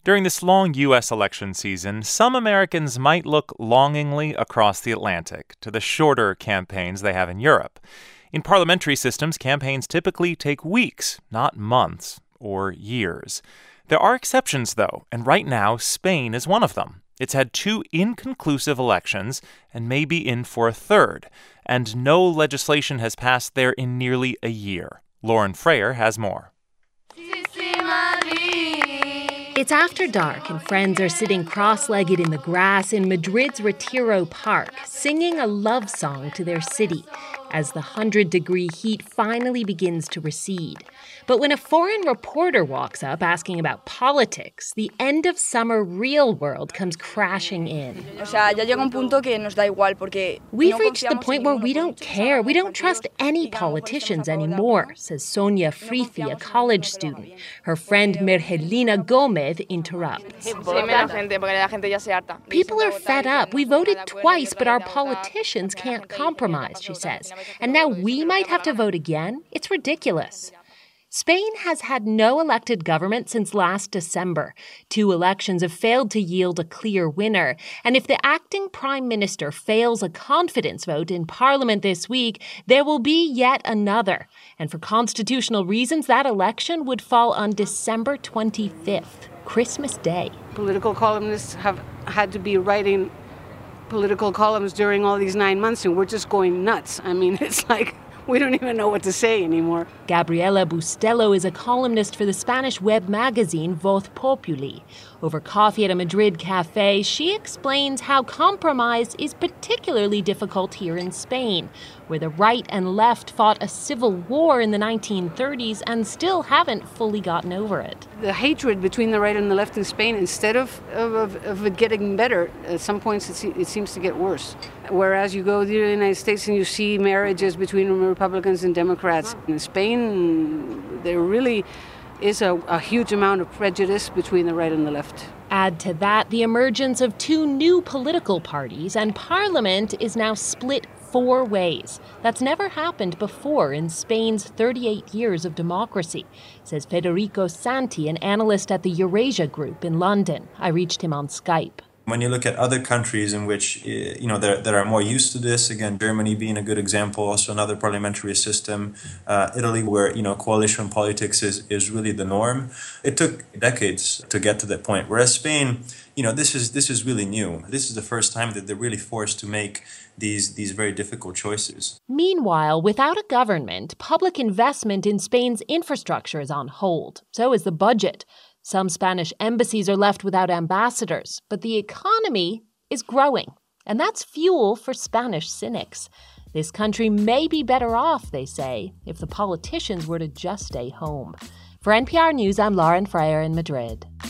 During this long U.S. election season, some Americans might look longingly across the Atlantic to the shorter campaigns they have in Europe. In parliamentary systems, campaigns typically take weeks, not months or years. There are exceptions, though, and right now, Spain is one of them. It's had 2 inconclusive elections and may be in for a third, and no legislation has passed there in nearly a year. Lauren Freyer has more. It's after dark and friends are sitting cross-legged in the grass in Madrid's Retiro Park, singing a love song to their city as the 100-degree heat finally begins to recede. But when a foreign reporter walks up asking about politics, the end-of-summer real world comes crashing in. We've reached the point where we don't care. We don't trust any politicians anymore, says Sonia Frithi, a college student. Her friend Mergelina Gomez interrupts. People are fed up. We voted twice, but our politicians can't compromise, she says. And now we might have to vote again? It's ridiculous. Spain has had no elected government since last December. 2 elections have failed to yield a clear winner. And if the acting prime minister fails a confidence vote in parliament this week, there will be yet another. And for constitutional reasons, that election would fall on December 25th, Christmas Day. Political columnists have had to be writing political columns during all these 9 months, and we're just going nuts. I mean, it's like we don't even know what to say anymore. Gabriela Bustelo is a columnist for the Spanish web magazine Voz Populi. Over coffee at a Madrid cafe, she explains how compromise is particularly difficult here in Spain, where the right and left fought a civil war in the 1930s and still haven't fully gotten over it. The hatred between the right and the left in Spain, instead of it getting better, at some points it seems to get worse. Whereas you go to the United States and you see marriages between Republicans and Democrats. In Spain, there really is a huge amount of prejudice between the right and the left. Add to that the emergence of 2 new political parties, and Parliament is now split 4 ways. That's never happened before in Spain's 38 years of democracy, says Federico Santi, an analyst at the Eurasia Group in London. I reached him on Skype. When you look at other countries in which, that are more used to this, again, Germany being a good example, also another parliamentary system, Italy, where, coalition politics is really the norm. It took decades to get to that point. Whereas Spain, this is really new. This is the first time that they're really forced to make these very difficult choices. Meanwhile, without a government, public investment in Spain's infrastructure is on hold. So is the budget. Some Spanish embassies are left without ambassadors, but the economy is growing, and that's fuel for Spanish cynics. This country may be better off, they say, if the politicians were to just stay home. For NPR News, I'm Lauren Freyer in Madrid.